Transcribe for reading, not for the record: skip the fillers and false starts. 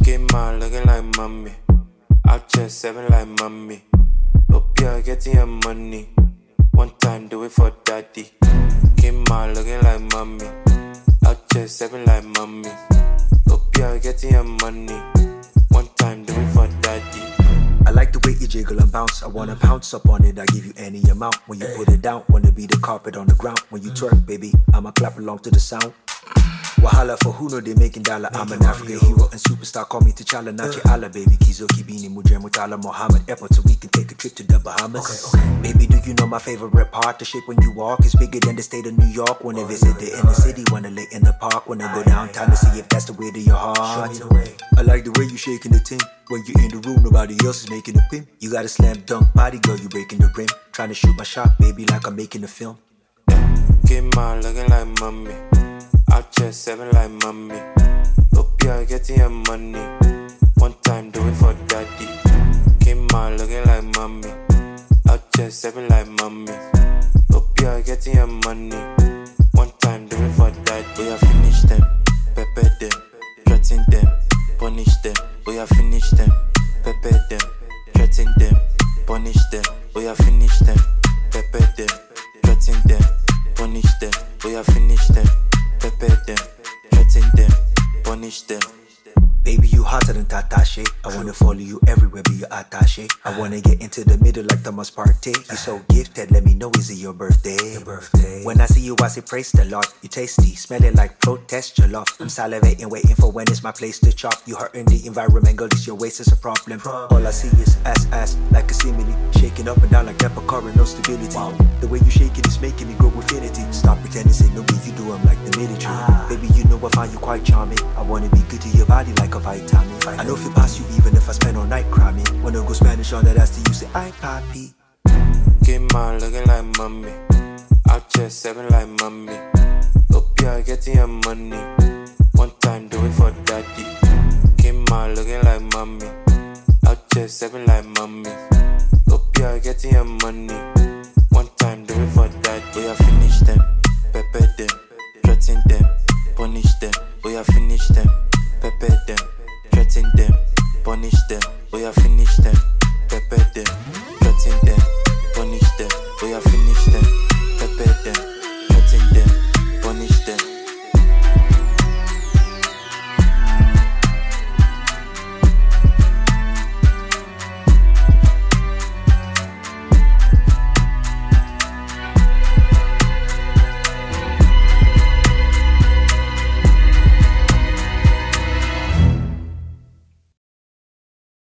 Game on looking like mommy. Out here 7 like mommy. Hope you're getting your money. One time do it for daddy. Game on looking like mommy. Out here 7 like mommy. Hope you're getting your money. One time do it for daddy. I like the way you jiggle and bounce. I wanna pounce up on it, I give you any amount. When you put it down, wanna be the carpet on the ground. When you twerk, baby, I'ma clap along to the sound. Wahala for who know they making dollar. I'm an African hero and superstar. Call me T'Challa, not your Allah, baby. Kizo Kibini Mujem Mutala Muhammad Airport, so we can take a trip to the Bahamas. Baby, do you know my favorite part? The shape when you walk is bigger than the state of New York. Wanna visit the inner city, wanna lay in the park, wanna go downtown to see if that's the way to your heart. I like the way you shaking the thing. When you in the room, nobody else is making a pin. You got a slam dunk body, girl, you breaking the rim. Trying to shoot my shot, baby, like I'm making a film. Game on looking like mommy. Out here 7 like mommy. Hope you're getting your money. One time do it for daddy. Game on looking like mommy. Out here 7 like mommy. Hope you're getting your money. One time do it for daddy. We have finished them, pepper them, threaten them, punish them. We have finished them, pepper them, threaten them, punish them. We have finished them, pepper them, threaten them, punish them. We have finished them. Prepare them, threaten them, punish them. Baby, you hotter than Tatache. I wanna follow you everywhere, be your attache. I wanna get into the middle like Thomas Partey. You so gifted, let me know, is it your birthday? When I see you, I say praise the Lord. You tasty, smell it like protest your love. I'm salivating, waiting for when it's my place to chop. You hurting the environment, girl, this your waist is a problem. All I see is ass, like a simile. Shaking up and down like that current, no stability. The way you shake it is making me grow infinity. Stop pretending, say no me, you do, I'm like the military. Baby, you know I find you quite charming. I wanna be good to your body like a vitamin. I know if you pass you even if I spend all night cramming. Wanna go Spanish on that ass to you say I papi. Game on looking like mommy. Out here 7 like mommy. Hope you're getting your money. One time do it for daddy. Game on looking like mommy. Out here 7 like mommy. Hope you're getting your money. One time do it for